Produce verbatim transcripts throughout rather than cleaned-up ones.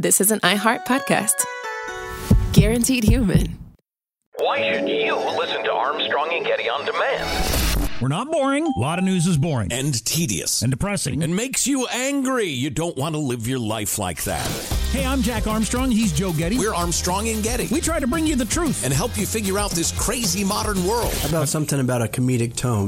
this is an iHeart podcast. Guaranteed human. Why should you listen to Armstrong and Getty on demand? We're not boring. A lot of news is boring. And tedious. And depressing. And makes you angry. You don't want to live your life like that. Hey, I'm Jack Armstrong. He's Joe Getty. We're Armstrong and Getty. We try to bring you the truth. And help you figure out this crazy modern world. How about something about a comedic tone?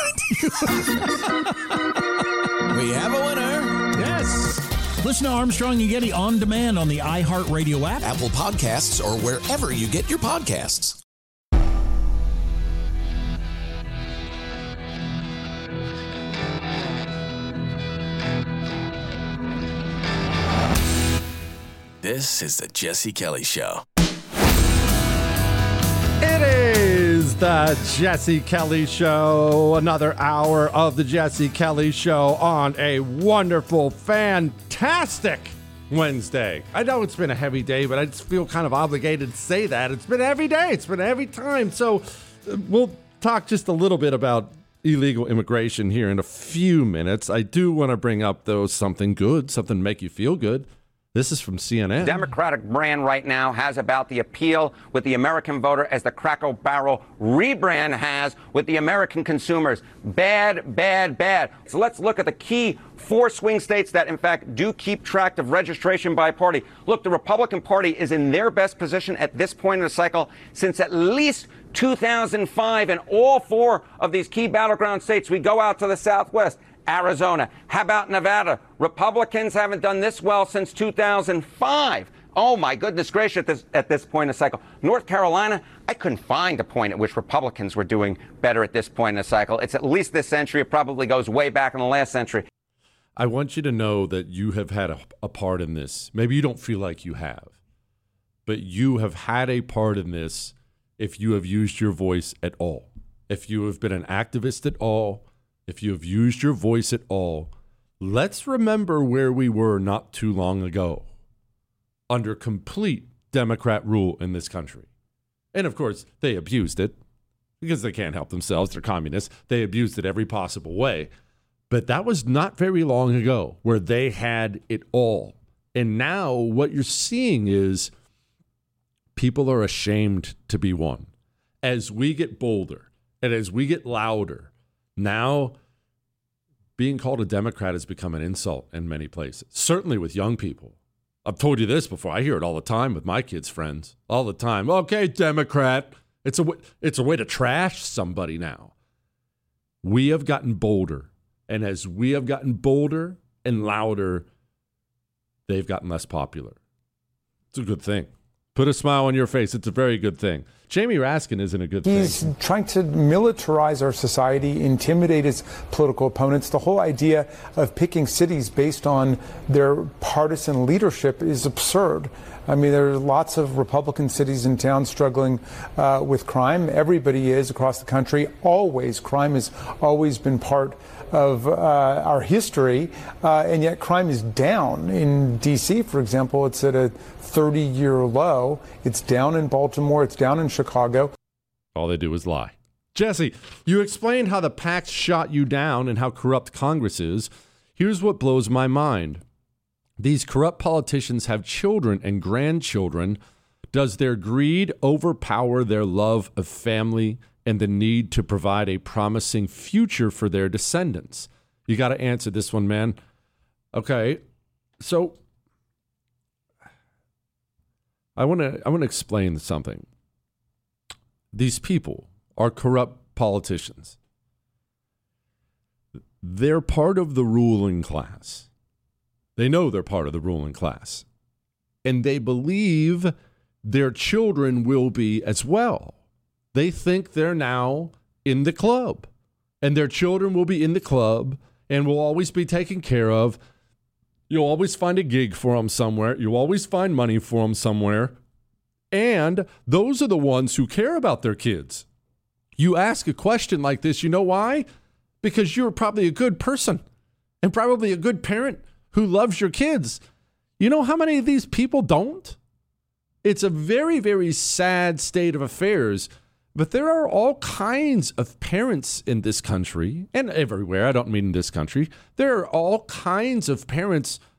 We have a winner. Yes. Listen to Armstrong and Getty on demand on the iHeartRadio app, Apple Podcasts, or wherever you get your podcasts. This is the Jesse Kelly Show. It is the Jesse Kelly Show. Another hour of the Jesse Kelly Show on a wonderful, fantastic Wednesday. I know it's been a heavy day, but I just feel kind of obligated to say that. It's been every day. It's been every time. So uh, we'll talk just a little bit about illegal immigration here in a few minutes. I do want to bring up, though, something good, something to make you feel good. This is from C N N. Democratic brand right now has about the appeal with the American voter as the Cracker Barrel rebrand has with the American consumers. Bad, bad, bad. So let's look at the key four swing states that, in fact, do keep track of registration by party. Look, the Republican Party is in their best position at this point in the cycle since at least two thousand five. In all four of these key battleground states, we go out to the Southwest. Arizona. How about Nevada? Republicans haven't done this well since two thousand five. Oh, my goodness gracious, at this, at this point in the cycle. North Carolina, I couldn't find a point at which Republicans were doing better at this point in the cycle. It's at least this century. It probably goes way back in the last century. I want you to know that you have had a, a part in this. Maybe you don't feel like you have, but you have had a part in this if you have used your voice at all. If you have been an activist at all, if you have used your voice at all, let's remember where we were not too long ago, under complete Democrat rule in this country. And of course, they abused it because they can't help themselves. They're communists. They abused it every possible way. But that was not very long ago where they had it all. And now what you're seeing is people are ashamed to be one. As we get bolder and as we get louder, now, being called a Democrat has become an insult in many places, certainly with young people. I've told you this before. I hear it all the time with my kids' friends, all the time. Okay, Democrat. It's a, w- it's a way to trash somebody now. We have gotten bolder, and as we have gotten bolder and louder, they've gotten less popular. It's a good thing. Put a smile on your face. It's a very good thing. Jamie Raskin isn't a good He's thing. He's trying to militarize our society, intimidate his political opponents. The whole idea of picking cities based on their partisan leadership is absurd. I mean, there are lots of Republican cities and towns struggling uh, with crime. Everybody is across the country. Always. Crime has always been part of uh, our history, uh, and yet crime is down. In D C, for example, it's at a thirty-year low. It's down in Baltimore. It's down in Chicago. All they do is lie. Jesse, you explained how the PACs shot you down and how corrupt Congress is. Here's what blows my mind. These corrupt politicians have children and grandchildren. Does their greed overpower their love of family and the need to provide a promising future for their descendants? You got to answer this one, man. Okay, so I want to I want to explain something. These people are corrupt politicians. They're part of the ruling class. They know they're part of the ruling class. And they believe their children will be as well. They think they're now in the club. And their children will be in the club and will always be taken care of. You'll always find a gig for them somewhere. You'll always find money for them somewhere. And those are the ones who care about their kids. You ask a question like this, you know why? Because you're probably a good person and probably a good parent who loves your kids. You know how many of these people don't? It's a very, very sad state of affairs. But there are all kinds of parents in this country and everywhere. I don't mean in this country. There are all kinds of parents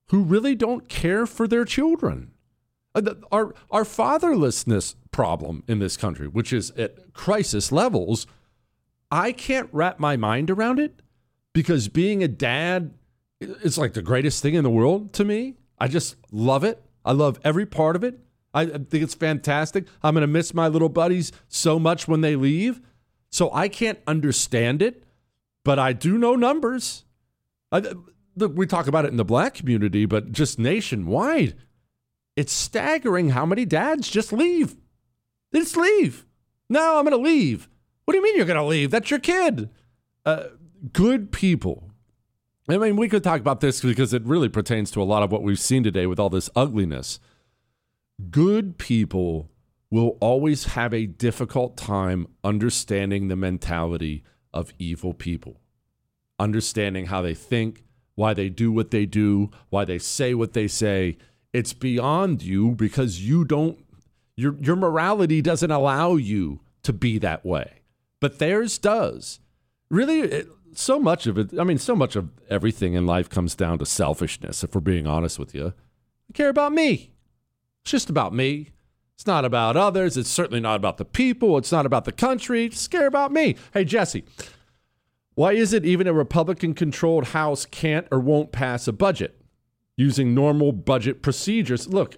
who really don't care for their children. Our, our fatherlessness problem in this country, which is at crisis levels, I can't wrap my mind around it because being a dad is like the greatest thing in the world to me. I just love it. I love every part of it. I think it's fantastic. I'm going to miss my little buddies so much when they leave. So I can't understand it, but I do know numbers. I, we talk about it in the black community, but just nationwide, it's staggering how many dads just leave. They just leave. No, I'm going to leave. What do you mean you're going to leave? That's your kid. Uh, good people. I mean, we could talk about this because it really pertains to a lot of what we've seen today with all this ugliness. Good people will always have a difficult time understanding the mentality of evil people, understanding how they think, why they do what they do, why they say what they say. It's beyond you because you don't, your your morality doesn't allow you to be that way, but theirs does. Really, it, so much of it, I mean, so much of everything in life comes down to selfishness, if we're being honest with you. I care about me. It's just about me. It's not about others. It's certainly not about the people. It's not about the country. Just care about me. Hey, Jesse, why is it even a Republican-controlled House can't or won't pass a budget using normal budget procedures? Look,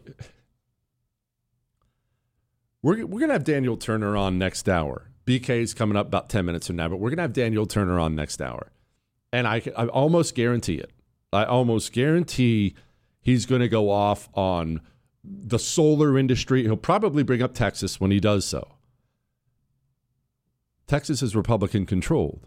we're, we're going to have Daniel Turner on next hour. B K's coming up about ten minutes from now, but we're going to have Daniel Turner on next hour. And I, I almost guarantee it. I almost guarantee he's going to go off on the solar industry. He'll probably bring up Texas when he does so. Texas is Republican controlled.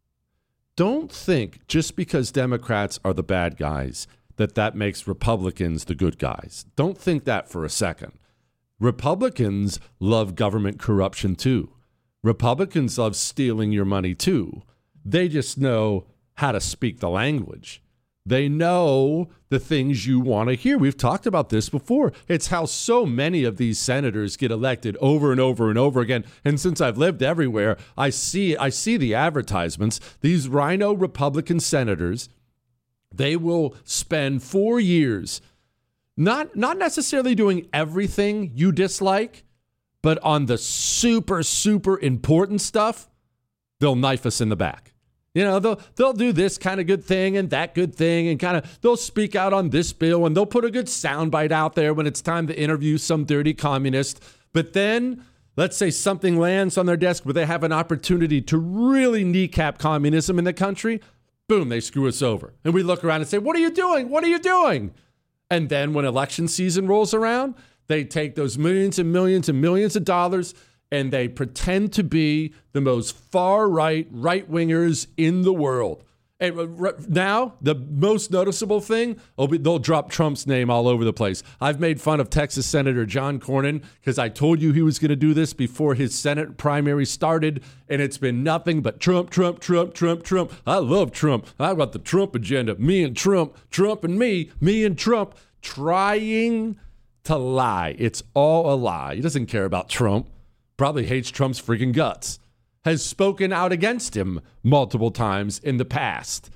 Don't think just because Democrats are the bad guys that that makes Republicans the good guys. Don't think that for a second. Republicans love government corruption too. Republicans love stealing your money too. They just know how to speak the language. They know the things you want to hear. We've talked about this before. It's how so many of these senators get elected over and over and over again. And since I've lived everywhere, I see I see the advertisements. These rhino Republican senators, they will spend four years not not necessarily doing everything you dislike, but on the super, super important stuff, they'll knife us in the back. You know, they'll they'll do this kind of good thing and that good thing and kind of they'll speak out on this bill and they'll put a good soundbite out there when it's time to interview some dirty communist. But then let's say something lands on their desk where they have an opportunity to really kneecap communism in the country. Boom, they screw us over. And we look around and say, what are you doing? What are you doing? And then when election season rolls around, they take those millions and millions and millions of dollars and they pretend to be the most far-right right-wingers in the world. And now, the most noticeable thing, they'll drop Trump's name all over the place. I've made fun of Texas Senator John Cornyn because I told you he was going to do this before his Senate primary started, and it's been nothing but Trump, Trump, Trump, Trump, Trump. I love Trump. I got the Trump agenda. Me and Trump, Trump and me, me and Trump, trying to lie. It's all a lie. He doesn't care about Trump. Probably hates Trump's freaking guts, has spoken out against him multiple times in the past.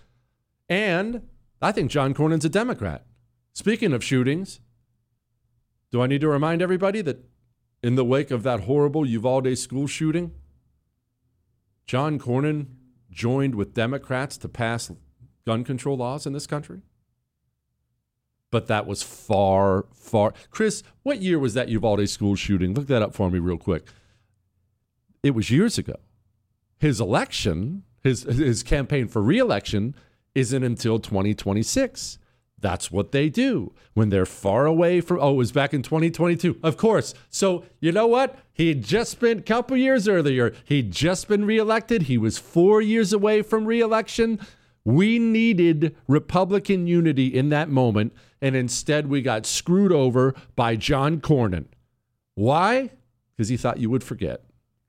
And I think John Cornyn's a Democrat. Speaking of shootings, do I need to remind everybody that in the wake of that horrible Uvalde school shooting, John Cornyn joined with Democrats to pass gun control laws in this country? But that was far, far. Chris, what year was that Uvalde school shooting? Look that up for me real quick. It was years ago. His election, his his campaign for re-election isn't until twenty twenty-six. That's what they do when they're far away from, oh, it was back in twenty twenty-two. Of course. So you know what? He'd just been, a couple years earlier, he'd just been re-elected. He was four years away from re-election. We needed Republican unity in that moment, and instead we got screwed over by John Cornyn. Why? Because he thought you would forget.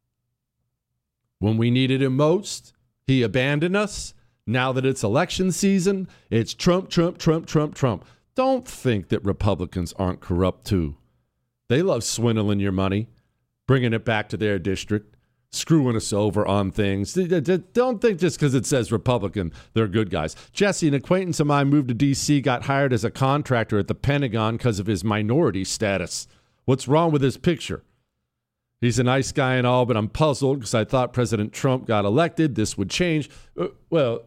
When we needed him most, he abandoned us. Now that it's election season, it's Trump, Trump, Trump, Trump, Trump. Don't think that Republicans aren't corrupt too. They love swindling your money, bringing it back to their district, screwing us over on things. Don't think just because it says Republican, they're good guys. Jesse, an acquaintance of mine, moved to D C, got hired as a contractor at the Pentagon because of his minority status. What's wrong with his picture? He's a nice guy and all, but I'm puzzled because I thought President Trump got elected. This would change. Uh, well,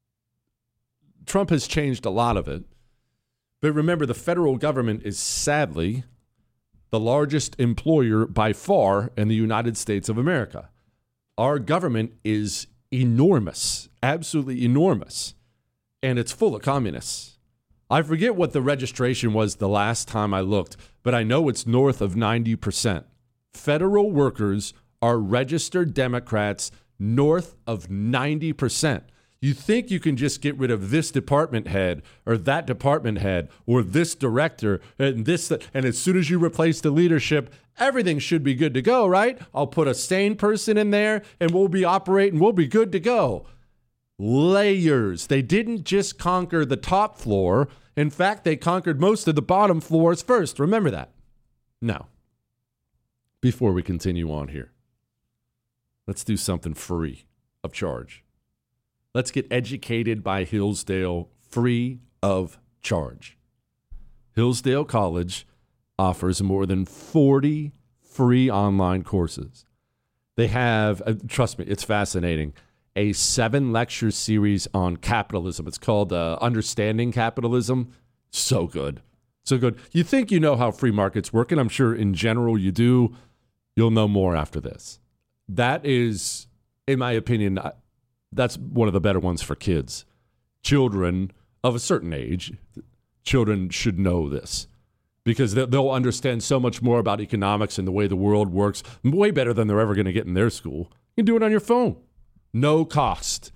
Trump has changed a lot of it. But remember, the federal government is sadly the largest employer by far in the United States of America. Our government is enormous, absolutely enormous, and it's full of communists. I forget what the registration was the last time I looked, but I know it's north of ninety percent. Federal workers are registered Democrats north of ninety percent. You think you can just get rid of this department head or that department head or this director and this, and as soon as you replace the leadership, everything should be good to go, right? I'll put a sane person in there and we'll be operating, we'll be good to go. Layers. They didn't just conquer the top floor. In fact, they conquered most of the bottom floors first. Remember that. Now, before we continue on here, let's do something free of charge. Let's get educated by Hillsdale free of charge. Hillsdale College offers more than forty free online courses. They have, uh, trust me, it's fascinating, a seven lecture series on capitalism. It's called uh, Understanding Capitalism. So good. So good. You think you know how free markets work, and I'm sure in general you do. You'll know more after this. That is, in my opinion, that's one of the better ones for kids. Children of a certain age, children should know this because they'll understand so much more about economics and the way the world works, way better than they're ever going to get in their school. You can do it on your phone. No cost.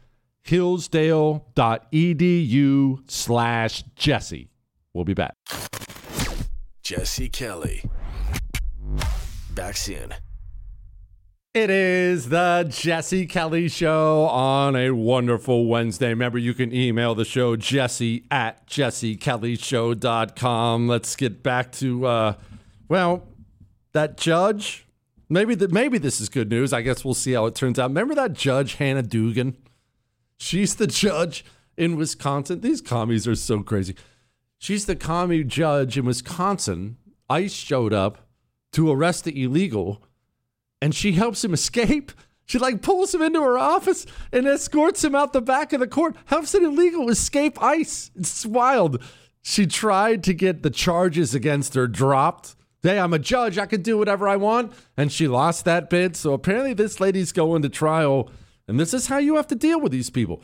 Hillsdale.edu slash Jesse. We'll be back. Jesse Kelly. Back soon. It is the Jesse Kelly Show on a wonderful Wednesday. Remember, you can email the show, jesse at jesse kelly show dot com. Let's get back to, uh, well, that judge. Maybe the, maybe this is good news. I guess we'll see how it turns out. Remember that judge, Hannah Dugan? She's the judge in Wisconsin. These commies are so crazy. She's the commie judge in Wisconsin. ICE showed up to arrest the illegal, and she helps him escape. She like pulls him into her office and escorts him out the back of the court, helps an illegal escape ICE. It's wild. She tried to get the charges against her dropped. Hey, I'm a judge. I can do whatever I want. And she lost that bid. So apparently this lady's going to trial. And this is how you have to deal with these people.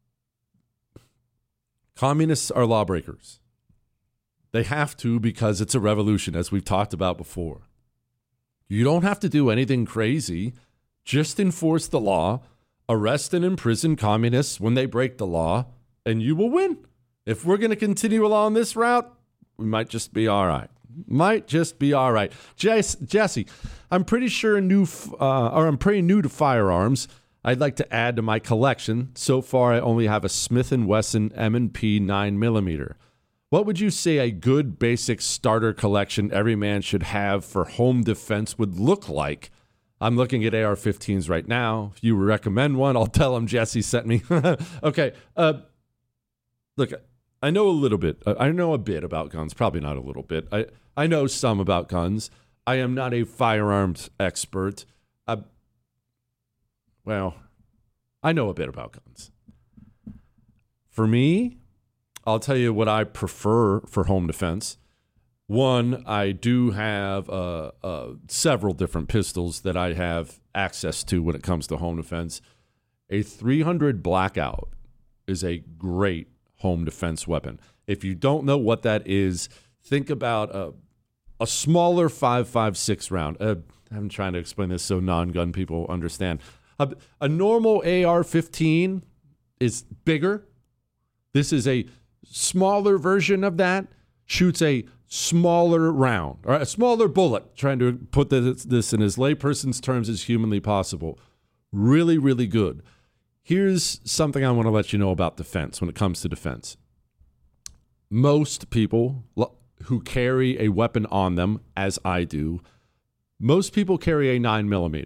Communists are lawbreakers. They have to because it's a revolution, as we've talked about before. You don't have to do anything crazy. Just enforce the law, arrest and imprison communists when they break the law, and you will win. If we're going to continue along this route, we might just be all right. Might just be all right. Jess, Jesse, I'm pretty sure new, uh, or I'm pretty new to firearms. I'd like to add to my collection. So far, I only have a Smith and Wesson M and P nine millimeter. What would you say a good basic starter collection every man should have for home defense would look like? I'm looking at A R fifteens right now. If you recommend one, I'll tell them Jesse sent me. Okay. Uh, look, I know a little bit. I know a bit about guns. Probably not a little bit. I, I know some about guns. I am not a firearms expert. Uh, well, I know a bit about guns. For me, I'll tell you what I prefer for home defense. One, I do have uh, uh, several different pistols that I have access to when it comes to home defense. A three hundred Blackout is a great home defense weapon. If you don't know what that is, think about a, a smaller five five six round. Uh, I'm trying to explain this so non-gun people understand. A, a normal A R fifteen is bigger. This is a smaller version of that, shoots a smaller round, or a smaller bullet, trying to put this, this in as layperson's terms as humanly possible. Really, really good. Here's something I want to let you know about defense when it comes to defense. Most people who carry a weapon on them, as I do, most people carry a nine millimeter.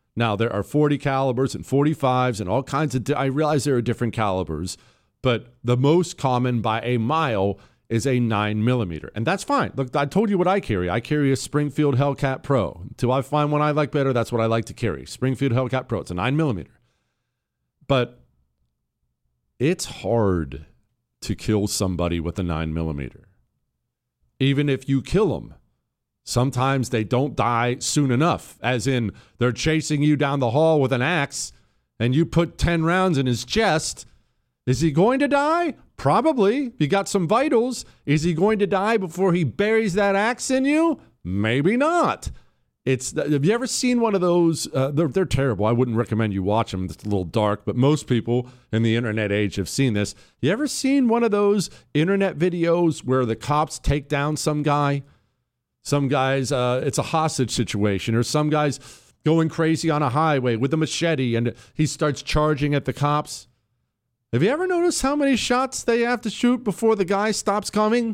Now, there are forty calibers and forty-fives and all kinds of, di- I realize there are different calibers, but the most common by a mile is a nine millimeter. And that's fine. Look, I told you what I carry. I carry a Springfield Hellcat Pro. Until I find one I like better, that's what I like to carry. Springfield Hellcat Pro. It's a nine millimeter. But it's hard to kill somebody with a nine millimeter. Even if you kill them, sometimes they don't die soon enough, as in they're chasing you down the hall with an axe and you put ten rounds in his chest. Is he going to die? Probably. You got some vitals. Is he going to die before he buries that axe in you? Maybe not. It's. Have you ever seen one of those? Uh, they're, they're terrible. I wouldn't recommend you watch them. It's a little dark, but most people in the internet age have seen this. You ever seen one of those internet videos where the cops take down some guy? Some guys, uh, it's a hostage situation, or some guy's going crazy on a highway with a machete and he starts charging at the cops. Have you ever noticed how many shots they have to shoot before the guy stops coming?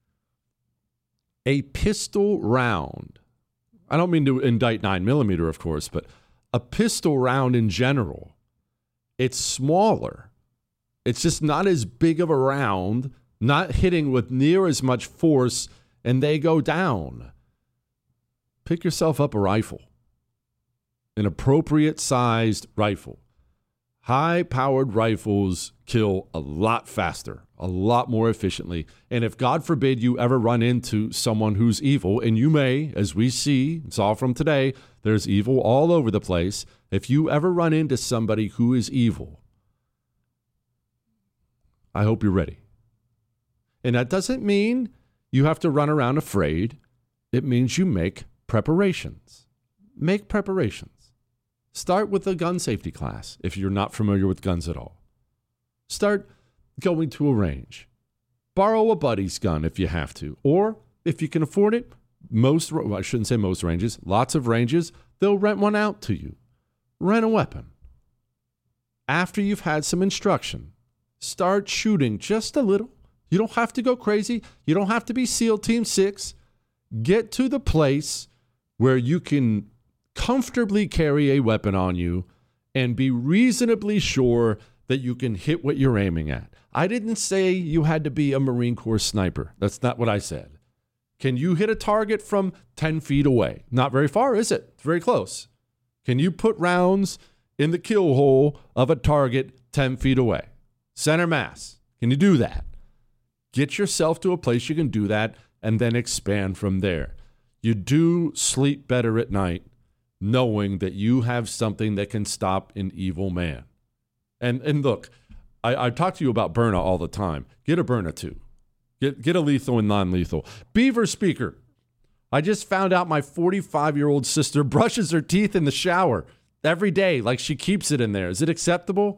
A pistol round. I don't mean to indict nine millimeter, of course, but a pistol round in general, it's smaller. It's just not as big of a round, not hitting with near as much force, and they go down. Pick yourself up a rifle, an appropriate sized rifle. High-powered rifles kill a lot faster, a lot more efficiently. And if, God forbid, you ever run into someone who's evil, and you may, as we see, it's all from today, there's evil all over the place. If you ever run into somebody who is evil, I hope you're ready. And that doesn't mean you have to run around afraid. It means you make preparations. Make preparations. Start with a gun safety class if you're not familiar with guns at all. Start going to a range. Borrow a buddy's gun if you have to. Or if you can afford it, most, well, I shouldn't say most ranges, lots of ranges, they'll rent one out to you. Rent a weapon. After you've had some instruction, start shooting just a little. You don't have to go crazy. You don't have to be SEAL Team six. Get to the place where you can comfortably carry a weapon on you and be reasonably sure that you can hit what you're aiming at. I didn't say you had to be a Marine Corps sniper. That's not what I said. Can you hit a target from ten feet away? Not very far, is it? It's very close. Can you put rounds in the kill hole of a target ten feet away? Center mass. Can you do that? Get yourself to a place you can do that and then expand from there. You do sleep better at night knowing that you have something that can stop an evil man. And and look, I, I talk to you about Byrna all the time. Get a Byrna too. Get, get a lethal and non-lethal. Beaver speaker. I just found out my forty-five-year-old sister brushes her teeth in the shower every day, like she keeps it in there. Is it acceptable?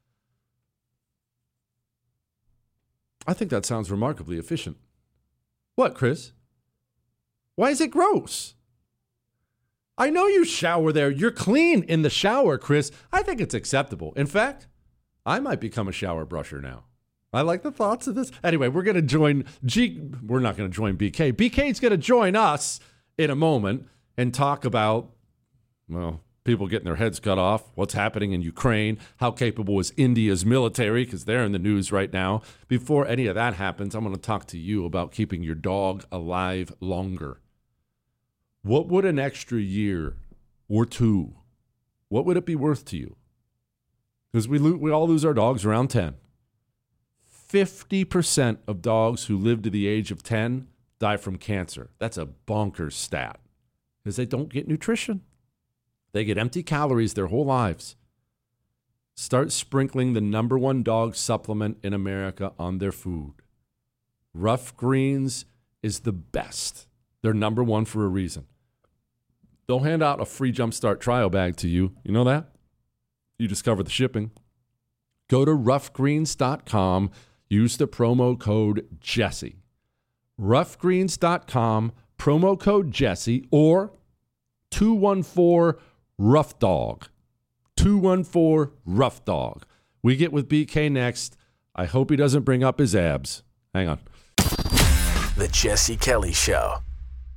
I think that sounds remarkably efficient. What, Chris? Why is it gross? I know you shower there. You're clean in the shower, Chris. I think it's acceptable. In fact, I might become a shower brusher now. I like the thoughts of this. Anyway, we're going to join G. We're not going to join B K. B K's going to join us in a moment and talk about, well, people getting their heads cut off, what's happening in Ukraine, how capable is India's military, because they're in the news right now. Before any of that happens, I'm going to talk to you about keeping your dog alive longer. What would an extra year or two, what would it be worth to you? Because we, lo- we all lose our dogs around ten. fifty percent of dogs who live to the age of ten die from cancer. That's a bonkers stat because they don't get nutrition. They get empty calories their whole lives. Start sprinkling the number one dog supplement in America on their food. Rough Greens is the best. They're number one for a reason. They'll hand out a free Jumpstart trial bag to you. You know that? You discover the shipping. Go to rough greens dot com. Use the promo code Jesse. rough greens dot com, promo code Jesse, or two one four rough dog. two one four rough dog. We get with B K next. I hope he doesn't bring up his abs. Hang on. The Jesse Kelly Show.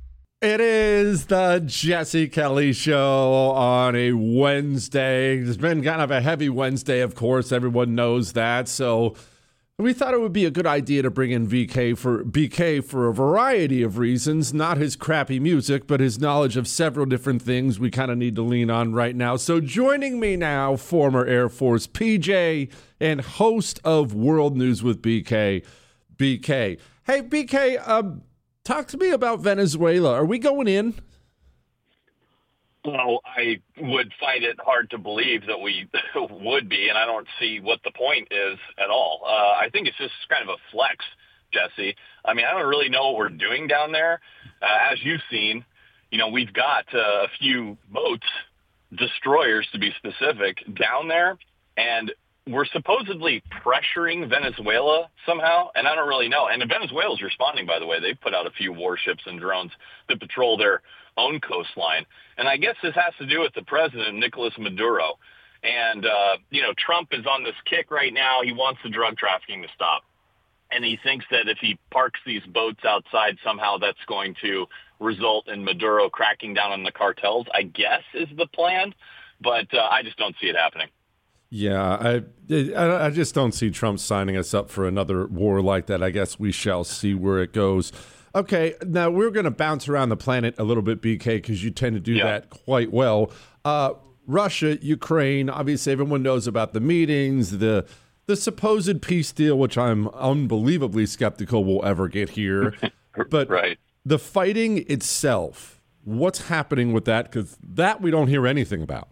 It is the Jesse Kelly Show on a Wednesday. It's been kind of a heavy Wednesday, of course. Everyone knows that. So we thought it would be a good idea to bring in V K for B K for a variety of reasons. Not his crappy music, but his knowledge of several different things we kind of need to lean on right now. So joining me now, former Air Force P J and host of World News with B K, B K. Hey, B K, um, talk to me about Venezuela. Are we going in? Well, I would find it hard to believe that we would be, and I don't see what the point is at all. Uh, I think it's just kind of a flex, Jesse. I mean, I don't really know what we're doing down there. Uh, as you've seen, you know, we've got uh, a few boats, destroyers to be specific, down there, and we're supposedly pressuring Venezuela somehow, and I don't really know. And Venezuela's responding, by the way. They've put out a few warships and drones that patrol their own coastline. And I guess this has to do with the president, Nicolas Maduro. And, uh, you know, Trump is on this kick right now. He wants the drug trafficking to stop. And he thinks that if he parks these boats outside, somehow that's going to result in Maduro cracking down on the cartels, I guess is the plan. But uh, I just don't see it happening. Yeah, I I just don't see Trump signing us up for another war like that. I guess we shall see where it goes. Okay, now we're going to bounce around the planet a little bit, B K, because you tend to do yeah. that quite well. Uh, Russia, Ukraine, obviously everyone knows about the meetings, the the supposed peace deal, which I'm unbelievably skeptical will ever get here. But right. the fighting itself, what's happening with that? Because that we don't hear anything about.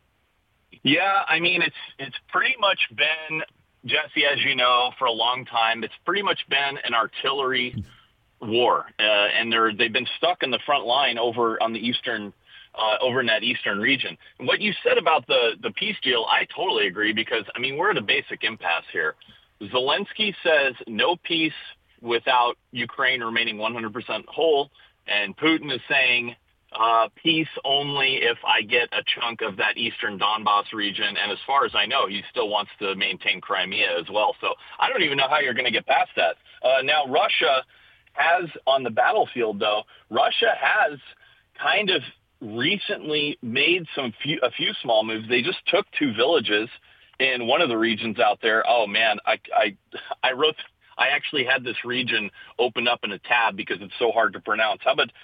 Yeah, I mean, it's it's pretty much been, Jesse, as you know, for a long time, it's pretty much been an artillery war. Uh, and they're, they've been stuck in the front line over on the eastern, uh, over in that eastern region. And what you said about the, the peace deal, I totally agree because, I mean, we're at a basic impasse here. Zelensky says no peace without Ukraine remaining one hundred percent whole. And Putin is saying, Uh, peace only if I get a chunk of that eastern Donbass region. And as far as I know, he still wants to maintain Crimea as well. So I don't even know how you're going to get past that. Uh, now, Russia has, on the battlefield, though, Russia has kind of recently made some few, a few small moves. They just took two villages in one of the regions out there. Oh, man, I, I, I wrote... I actually had this region open up in a tab because it's so hard to pronounce. How about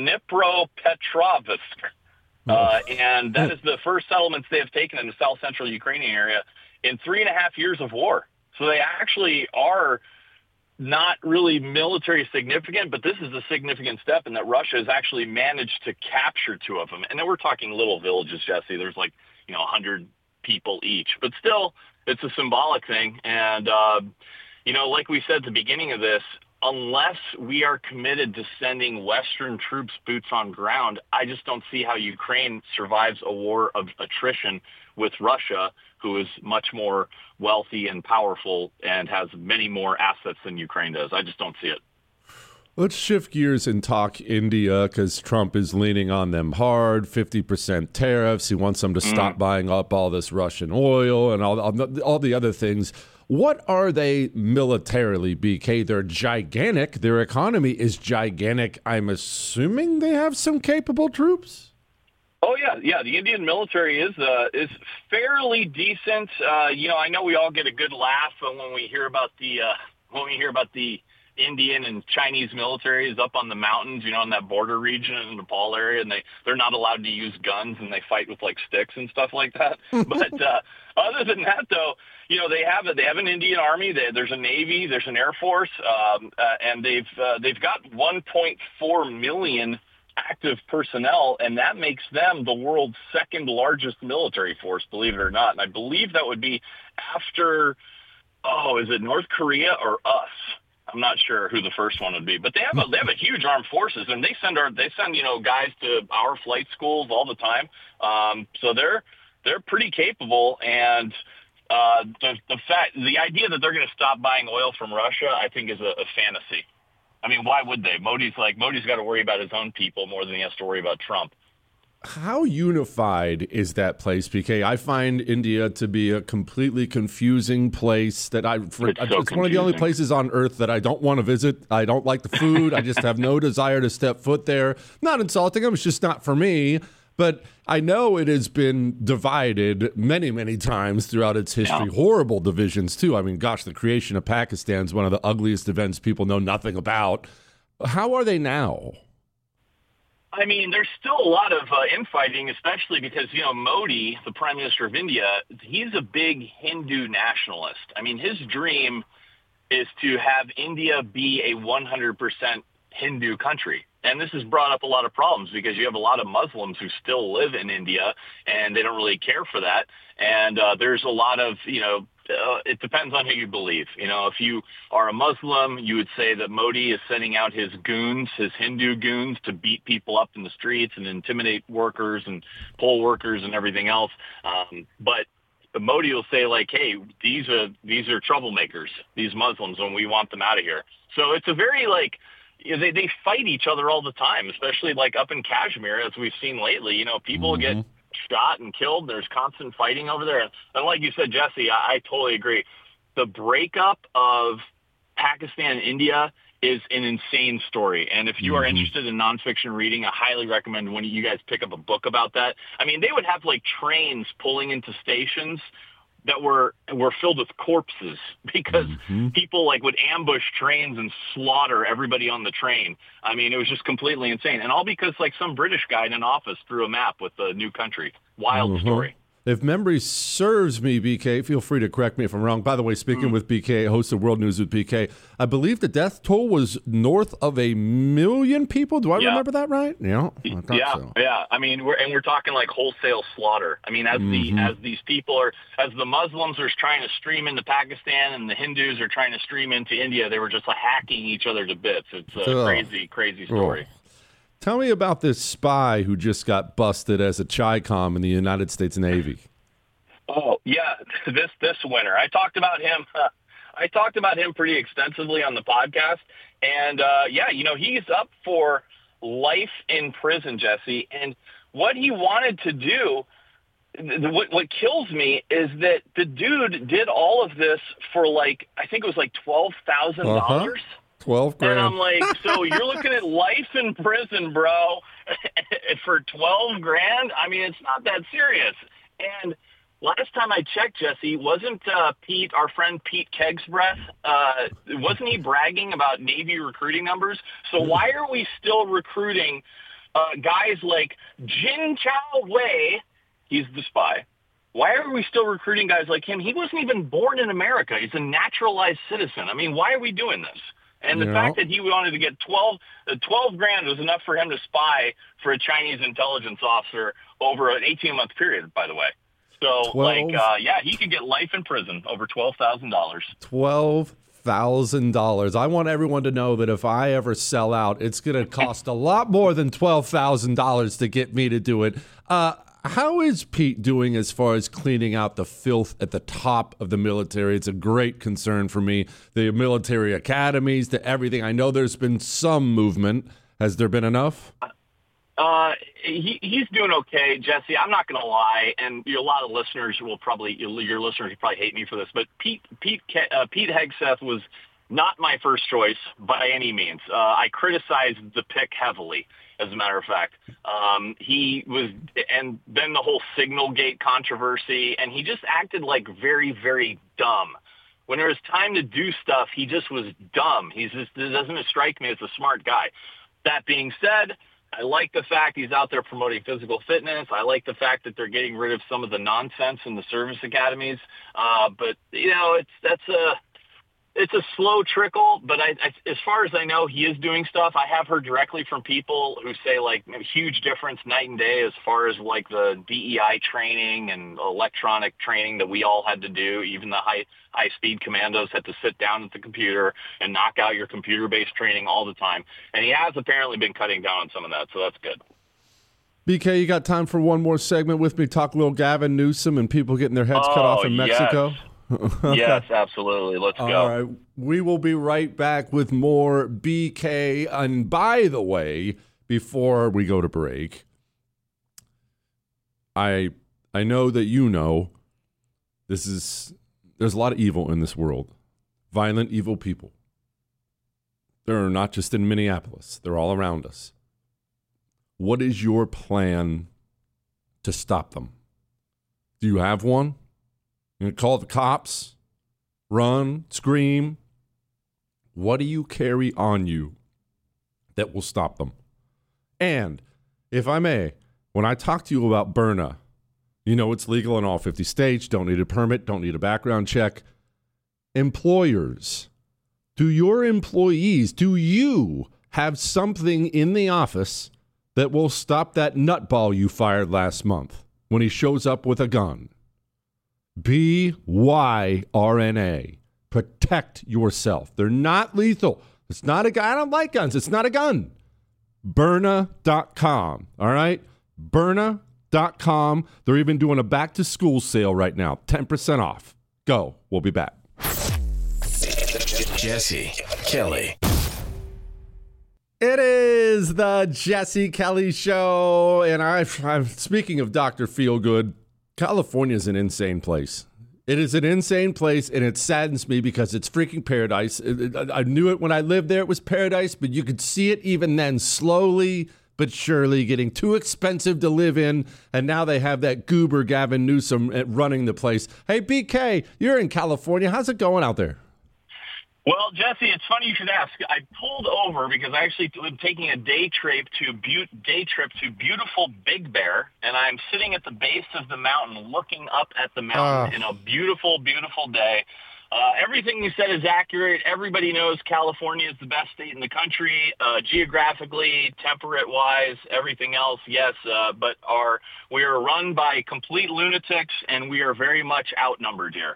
Dnipropetrovsk? Uh, and that is the first settlements they have taken in the south central Ukrainian area in three and a half years of war. So they actually are not really military significant, but this is a significant step in that Russia has actually managed to capture two of them. And then we're talking little villages, Jesse. There's like, you know, one hundred people each. But still, it's a symbolic thing. And, uh, you know, like we said at the beginning of this, unless we are committed to sending Western troops boots on ground, I just don't see how Ukraine survives a war of attrition with Russia, who is much more wealthy and powerful and has many more assets than Ukraine does. I just don't see it. Let's shift gears and talk India because Trump is leaning on them hard, fifty percent tariffs. He wants them to stop mm. buying up all this Russian oil and all, all the other things. What are they militarily, B K? They're gigantic. Their economy is gigantic. I'm assuming they have some capable troops? Oh, yeah. Yeah, the Indian military is uh, is fairly decent. Uh, you know, I know we all get a good laugh when we hear about the uh, when we hear about the Indian and Chinese militaries up on the mountains, you know, in that border region in the Nepal area, and they, they're not allowed to use guns and they fight with, like, sticks and stuff like that. But uh, other than that, though, you know, they have a, they have an Indian army. They, there's a Navy. There's an Air Force. Um, uh, and they've uh, they've got one point four million active personnel, and that makes them the world's second largest military force, believe it or not. And I believe that would be after, oh, is it North Korea or us? I'm not sure who the first one would be, but they have a they have a huge armed forces, and they send our they send you know guys to our flight schools all the time. Um, so they're they're pretty capable, and uh, the the fact the idea that they're going to stop buying oil from Russia, I think, is a, a fantasy. I mean, why would they? Modi's like Modi's got to worry about his own people more than he has to worry about Trump. How unified is that place, P K? I find India to be a completely confusing place that I, for, It's so it's one of the only confusing. places on earth that I don't want to visit. I don't like the food. I just have no desire to step foot there. Not insulting them. It's just not for me. But I know it has been divided many, many times throughout its history. Yeah. Horrible divisions, too. I mean, gosh, the creation of Pakistan is one of the ugliest events people know nothing about. How are they now? I mean, there's still a lot of uh, infighting, especially because, you know, Modi, the Prime Minister of India, he's a big Hindu nationalist. I mean, his dream is to have India be a one hundred percent Hindu country. And this has brought up a lot of problems because you have a lot of Muslims who still live in India and they don't really care for that. And uh, there's a lot of, you know, uh, it depends on who you believe. You know, if you are a Muslim, you would say that Modi is sending out his goons, his Hindu goons, to beat people up in the streets and intimidate workers and poll workers and everything else. Um, but Modi will say, like, hey, these are these are troublemakers, these Muslims, and we want them out of here. So it's a very, like, you know, they, they fight each other all the time, especially like up in Kashmir, as we've seen lately. You know, people Mm-hmm. get shot and killed. There's constant fighting over there. And like you said, Jesse, I, I totally agree. The breakup of Pakistan and India is an insane story. And if you are Mhm. interested in nonfiction reading, I highly recommend when you guys pick up a book about that. I mean, they would have like trains pulling into stations that were were filled with corpses because Mhm. people like would ambush trains and slaughter everybody on the train. I mean, it was just completely insane. And all because like some British guy in an office drew a map with the new country. Wild Mhm. story. If memory serves me, B K, feel free to correct me if I'm wrong. By the way, speaking Mm. with B K, host of World News with B K, I believe the death toll was north of a million people. Do I Yeah. remember that right? Yeah, I thought Yeah, so. yeah. I mean, we're and we're talking like wholesale slaughter. I mean, as Mhm. the as these people are, as the Muslims are trying to stream into Pakistan and the Hindus are trying to stream into India, they were just like hacking each other to bits. It's a Ugh. crazy, crazy story. Oh. Tell me about this spy who just got busted as a Chi-Com in the United States Navy. Oh yeah, this this winter. I talked about him. Uh, I talked about him pretty extensively on the podcast, and uh, yeah, you know, he's up for life in prison, Jesse. And what he wanted to do, th- what what kills me is that the dude did all of this for like I think it was like twelve thousand Uh-huh. dollars. Twelve grand. And I'm like, so you're looking at life in prison, bro, for twelve grand? I mean, it's not that serious. And last time I checked, Jesse, wasn't uh, Pete, our friend Pete Kegsbreath, uh, wasn't he bragging about Navy recruiting numbers? So why are we still recruiting uh, guys like Jin Chao Wei? He's the spy. Why are we still recruiting guys like him? He wasn't even born in America. He's a naturalized citizen. I mean, why are we doing this? And the Yeah. fact that he wanted to get twelve, uh, twelve grand was enough for him to spy for a Chinese intelligence officer over an eighteen-month period, by the way. So, twelve like, uh, yeah, he could get life in prison over twelve thousand dollars. Twelve thousand dollars. I want everyone to know that if I ever sell out, it's going to cost a lot more than twelve thousand dollars to get me to do it. Uh, how is Pete doing as far as cleaning out the filth at the top of the military? It's a great concern for me. The military academies, the everything. I know there's been some movement. Has there been enough? Uh, he, he's doing okay, Jesse. I'm not going to lie, and you know, a lot of listeners will probably your, your listeners will probably hate me for this, but Pete Pete Ke- uh, Pete Hegseth was not my first choice by any means. Uh, I criticized the pick heavily, as a matter of fact. Um, he was, and then the whole Signalgate controversy, and he just acted like very, very dumb. When there was time to do stuff, he just was dumb. He's just, it doesn't strike me as a smart guy. That being said, I like the fact he's out there promoting physical fitness. I like the fact that they're getting rid of some of the nonsense in the service academies. Uh, but, you know, it's that's a it's a slow trickle. But I, I, as far as I know, he is doing stuff. I have heard directly from people who say, like, a huge difference night and day as far as, like, the D E I training and electronic training that we all had to do. Even the high high-speed commandos had to sit down at the computer and knock out your computer-based training all the time. And he has apparently been cutting down on some of that, so that's good. B K, you got time for one more segment with me? Talk a little Gavin Newsom and people getting their heads cut off in Oh, yes. Mexico? Okay. Yes, absolutely. Let's All go. right. We will be right back with more B K. And by the way, before we go to break, I I know that you know this is there's a lot of evil in this world. Violent, evil people. They're not just in Minneapolis. They're all around us. What is your plan to stop them? Do you have one? You gonna call the cops? Run? Scream? What do you carry on you that will stop them? And, if I may, when I talk to you about Byrna, you know it's legal in all fifty states, don't need a permit, don't need a background check. Employers, do your employees, do you have something in the office that will stop that nutball you fired last month when he shows up with a gun? B Y R N A. Protect yourself. They're not lethal. It's not a gun. I don't like guns. It's not a gun. Byrna dot com. All right? Byrna dot com. They're even doing a back-to-school sale right now. ten percent off. Go. We'll be back. Jesse Kelly. It is the Jesse Kelly Show, and I, I'm speaking of Doctor Feelgood. California is an insane place. It is an insane place, and it saddens me because it's freaking paradise. It, it, I knew it when I lived there; it was paradise, but you could see it even then, slowly but surely, getting too expensive to live in. And now they have that goober Gavin Newsom running the place. Hey, B K, you're in California. How's it going out there? Well, Jesse, it's funny you should ask. I pulled over because I actually was taking a day trip to be- day trip to beautiful Big Bear, and I'm sitting at the base of the mountain looking up at the mountain uh. in a beautiful, beautiful day. Uh, everything you said is accurate. Everybody knows California is the best state in the country, uh, geographically, temperate-wise, everything else, yes. Uh, but our we are run by complete lunatics, and we are very much outnumbered here.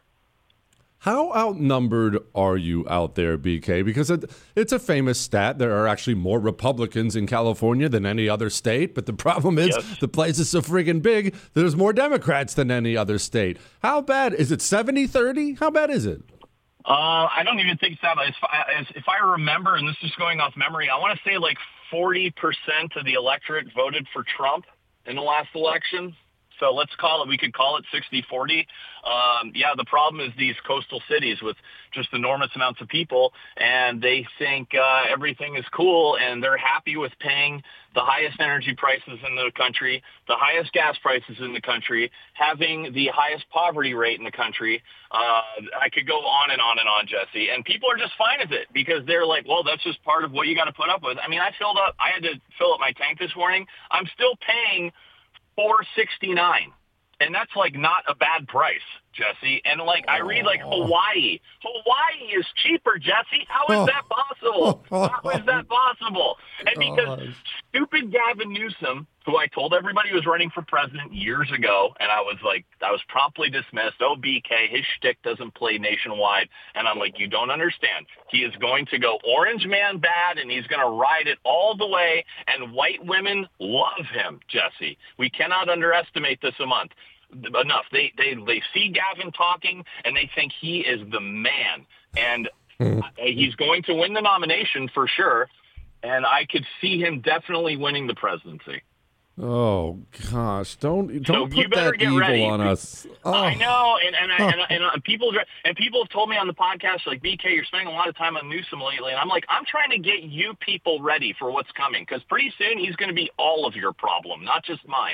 How outnumbered are you out there, B K? Because it, it's a famous stat. There are actually more Republicans in California than any other state. But the problem is yes. the place is so friggin' big, there's more Democrats than any other state. How bad? Is it seventy thirty? How bad is it? Uh, I don't even think so. As, as, if I remember, and this is going off memory, I want to say like forty percent of the electorate voted for Trump in the last election. So let's call it, we could call it sixty forty. Um, yeah, the problem is these coastal cities with just enormous amounts of people, and they think uh, everything is cool, and they're happy with paying the highest energy prices in the country, the highest gas prices in the country, having the highest poverty rate in the country. Uh, I could go on and on and on, Jesse, and people are just fine with it because they're like, well, that's just part of what you got to put up with. I mean, I filled up, I had to fill up my tank this morning. I'm still paying four sixty-nine, and that's like not a bad price, Jesse. And like I read like Hawaii. Hawaii is cheaper, Jesse. How is that possible? How is that possible? And because stupid Gavin Newsom, who I told everybody was running for president years ago, and I was like, I was promptly dismissed. Oh, B K, his shtick doesn't play nationwide. And I'm like, you don't understand. He is going to go orange man bad, and he's going to ride it all the way. And white women love him, Jesse. We cannot underestimate this a month. Enough. They, they, they see Gavin talking, and they think he is the man. And he's going to win the nomination for sure. And I could see him definitely winning the presidency. Oh gosh! Don't don't so put that evil ready. on us. Oh. I know, and and, I, and, and, and people and people have told me on the podcast, like, B K, you're spending a lot of time on Newsom lately, and I'm like, I'm trying to get you people ready for what's coming, because pretty soon he's going to be all of your problem, not just mine.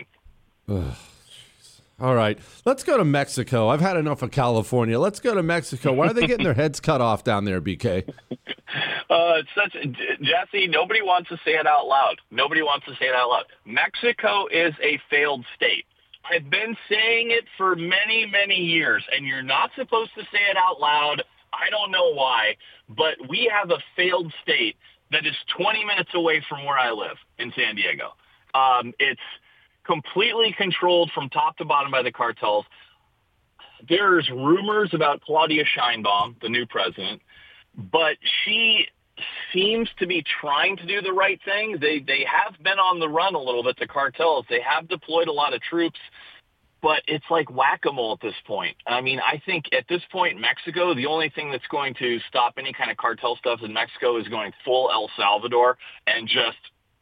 All right, let's go to Mexico. I've had enough of California. Let's go to Mexico. Why are they getting their heads cut off down there, B K? Uh, it's such Jesse. Nobody wants to say it out loud. Nobody wants to say it out loud. Mexico is a failed state. I've been saying it for many, many years, and you're not supposed to say it out loud. I don't know why, but we have a failed state that is twenty minutes away from where I live in San Diego. Um, it's completely controlled from top to bottom by the cartels. There's rumors about Claudia Sheinbaum, the new president, but she seems to be trying to do the right thing. They they have been on the run a little bit, the cartels. They have deployed a lot of troops, but it's like whack-a-mole at this point. I mean, I think at this point, Mexico, the only thing that's going to stop any kind of cartel stuff in Mexico is going full El Salvador and just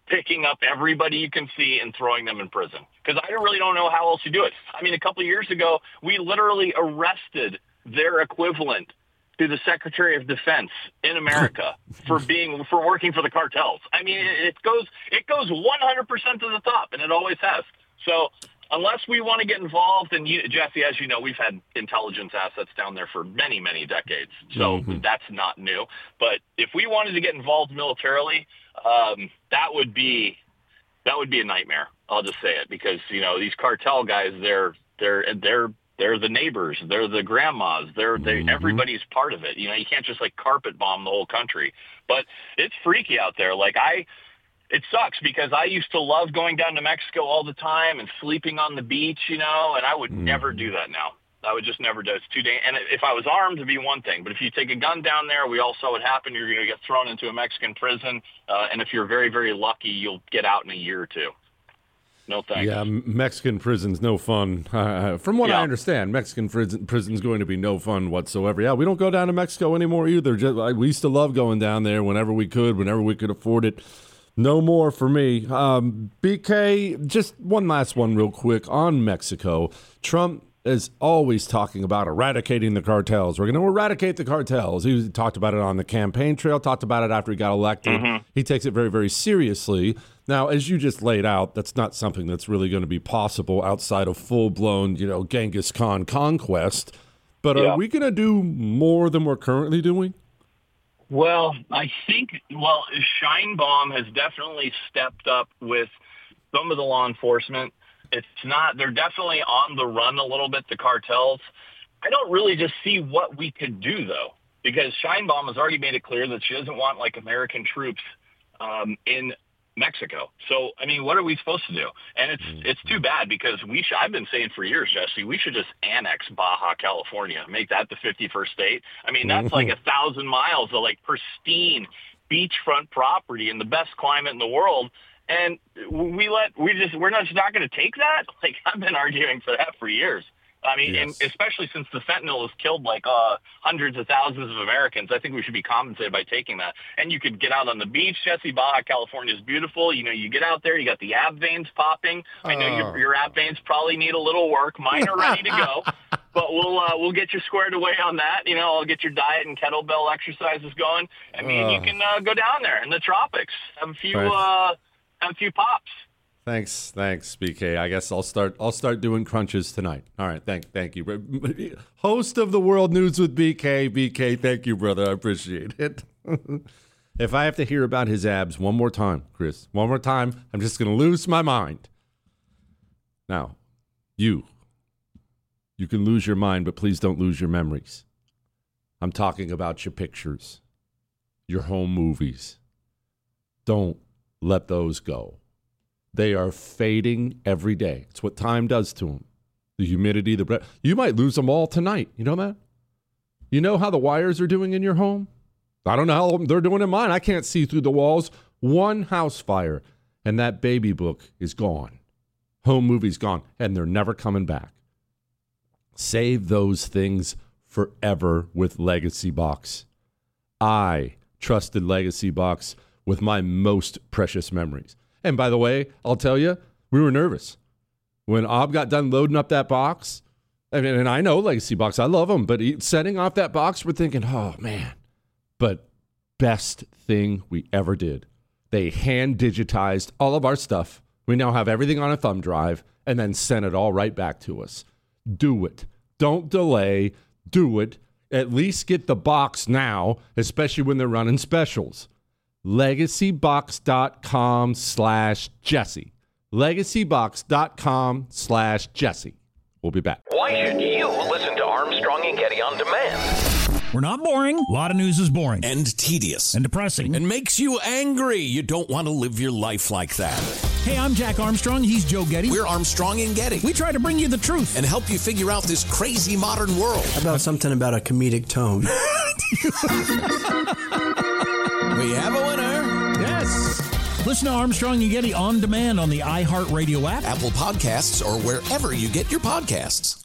picking up everybody you can see and throwing them in prison. Because I really don't know how else you do it. I mean, a couple of years ago, we literally arrested their equivalent to the Secretary of Defense in America for being for working for the cartels. I mean, it goes it goes one hundred percent to the top, and it always has. So unless we want to get involved, and you, Jesse, as you know, we've had intelligence assets down there for many, many decades. So mm-hmm. that's not new. But if we wanted to get involved militarily, um, that would be that would be a nightmare. I'll just say it, because you know these cartel guys, they're they're they're they're the neighbors, they're the grandmas, they're they mm-hmm. everybody's part of it. You know, you can't just like carpet bomb the whole country. But it's freaky out there. Like I. It sucks because I used to love going down to Mexico all the time and sleeping on the beach, you know, and I would mm. never do that now. I would just never do it. It's too dangerous. And if I was armed, it'd be one thing. But if you take a gun down there, we all saw what happened. You're going to get thrown into a Mexican prison. Uh, and if you're very, very lucky, you'll get out in a year or two. No thanks. Yeah, Mexican prison's no fun. Uh, from what yeah. I understand, Mexican prison prison's going to be no fun whatsoever. Yeah, we don't go down to Mexico anymore either. Just, like, we used to love going down there whenever we could, whenever we could afford it. No more for me. Um, B K, just one last one real quick on Mexico. Trump is always talking about eradicating the cartels. We're going to eradicate the cartels. He talked about it on the campaign trail, talked about it after he got elected. Mm-hmm. He takes it very, very seriously. Now, as you just laid out, that's not something that's really going to be possible outside of full-blown, you know, Genghis Khan conquest. But yeah. are we going to do more than we're currently doing? Well, I think, well, Sheinbaum has definitely stepped up with some of the law enforcement. It's not, they're definitely on the run a little bit, the cartels. I don't really just see what we could do, though, because Sheinbaum has already made it clear that she doesn't want, like, American troops um, in Mexico. So, I mean, what are we supposed to do? And it's it's too bad, because we should, I've been saying for years, Jesse, we should just annex Baja California, make that the fifty-first state. I mean, that's like a thousand miles of like pristine beachfront property in the best climate in the world. And we let, we just, we're not just not going to take that. Like, I've been arguing for that for years. I mean, yes. and especially since the fentanyl has killed like uh, hundreds of thousands of Americans, I think we should be compensated by taking that. And you could get out on the beach, Jesse. Baja California is beautiful. You know, you get out there, you got the ab veins popping. I know oh. your, your ab veins probably need a little work. Mine are ready to go, but we'll uh, we'll get you squared away on that. You know, I'll get your diet and kettlebell exercises going. I mean, oh. you can uh, go down there in the tropics, have a few right. uh, have a few pops. Thanks, thanks, B K. I guess I'll start. I'll start doing crunches tonight. All right, thank, thank you, host of the World News with B K. B K, thank you, brother. I appreciate it. If I have to hear about his abs one more time, Chris, one more time, I'm just going to lose my mind. Now, you, you can lose your mind, but please don't lose your memories. I'm talking about your pictures, your home movies. Don't let those go. They are fading every day. It's what time does to them. The humidity, the breath. You might lose them all tonight. You know that? You know how the wires are doing in your home? I don't know how they're doing in mine. I can't see through the walls. One house fire, and that baby book is gone. Home movie's gone, and they're never coming back. Save those things forever with Legacy Box. I trusted Legacy Box with my most precious memories. And by the way, I'll tell you, we were nervous. When Ob got done loading up that box, I mean, and I know Legacy Box, I love them, but he, setting off that box, we're thinking, oh, man. But best thing we ever did. They hand digitized all of our stuff. We now have everything on a thumb drive and then sent it all right back to us. Do it. Don't delay. Do it. At least get the box now, especially when they're running specials. LegacyBox.com slash Jesse. LegacyBox.com slash Jesse. We'll be back. Why should you listen to Armstrong and Getty on demand? We're not boring. A lot of news is boring. And tedious. And depressing. And makes you angry. You don't want to live your life like that. Hey, I'm Jack Armstrong. He's Joe Getty. We're Armstrong and Getty. We try to bring you the truth. And help you figure out this crazy modern world. How about something about a comedic tone? We have a winner. Yes. Listen to Armstrong and Getty on demand on the iHeartRadio app, Apple Podcasts, or wherever you get your podcasts.